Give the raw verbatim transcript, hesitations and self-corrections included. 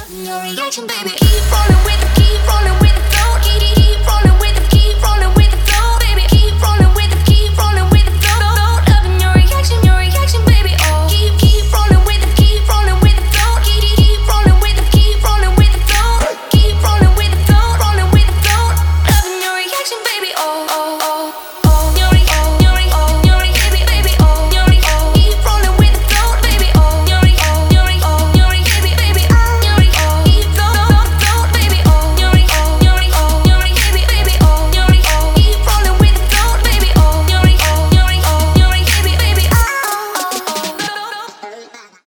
Your reaction, baby. Keep rolling with it, keep rolling with it.